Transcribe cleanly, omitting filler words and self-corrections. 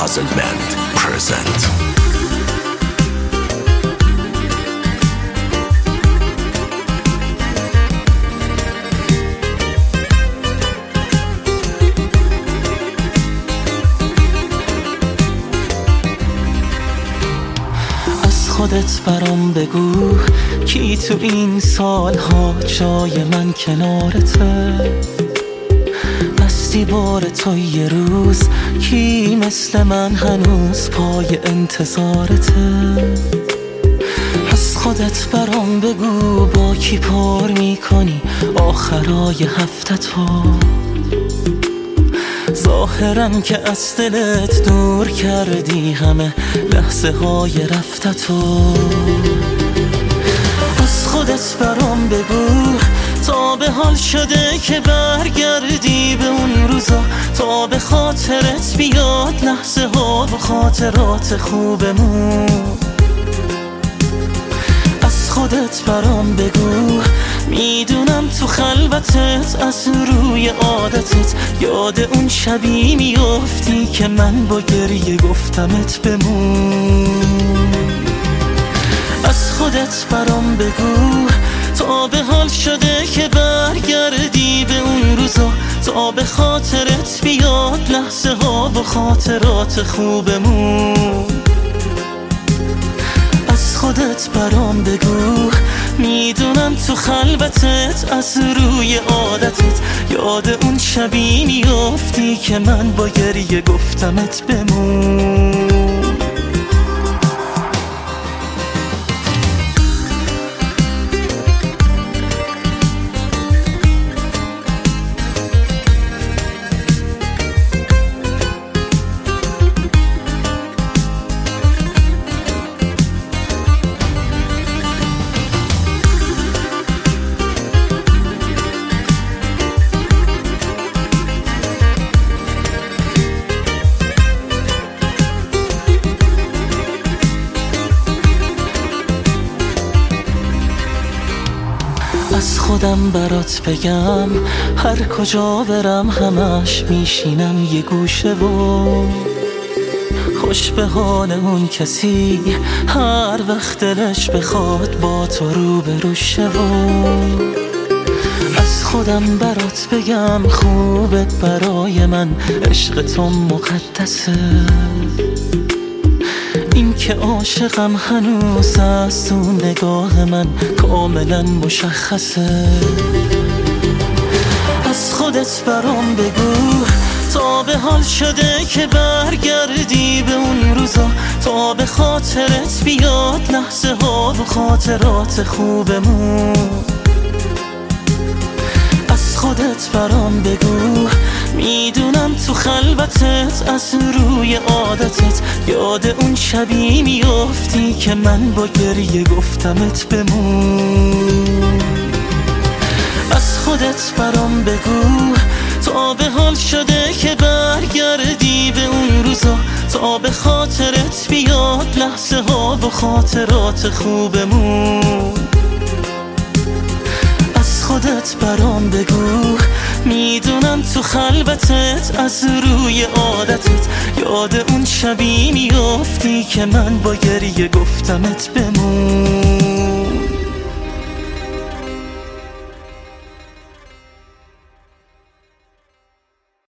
Puzzlement present. خودت برام بگو کی تو این سالها جای من کنارته، بستی بار تو یه روز کی مثل من هنوز پای انتظارته. از خودت برام بگو با کی پر میکنی آخرای هفته‌تو، ظاهرم که از دلت دور کردی همه لحظه های رفتتو. از خودت برام بگو تا به حال شده که برگردی به اون روزا، تا به خاطرت بیاد لحظه ها و خاطرات خوبمون. از خودت برام بگو میدونم تو خلوتت از روی عادتت یاد اون شبی میافتی که من با گریه گفتمت بمون. از خودت برام بگو تا به حال شده که برگردی به اون روزا، تا به خاطرت بیاد لحظه ها و خاطرات خوبمون. از خودت برام بگو میدونم تو خلوتت از روی عادتت یاد اون شبی میافتی که من با گریه گفتمت بمون. از خودم برات بگم هر کجا برم همش میشینم یه گوشه و خوش به حال اون کسی هر وقت دلش بخواد با تو روبرو شه. از خودم برات بگم خوبه برای من عشق تو مقدسه، این که عاشقم هنوز از تو نگاه من کاملا مشخصه. از خودت برام بگو تا به حال شده که برگردی به اون روزا، تا به خاطرت بیاد لحظه ها و خاطرات خوبمون. از خودت برام بگو میدونم تو خلوتت از روی عادتت یاد اون شبی میافتی که من با گریه گفتمت بمون. از خودت برام بگو تا به حال شده که برگردی به اون روزا، تا به خاطرت بیاد لحظه ها و خاطرات خوبمون. از خودت برام بگو میدونم تو خلوتت از روی عادتت یاد اون شبی میافتی که من با گریه گفتمت بمون.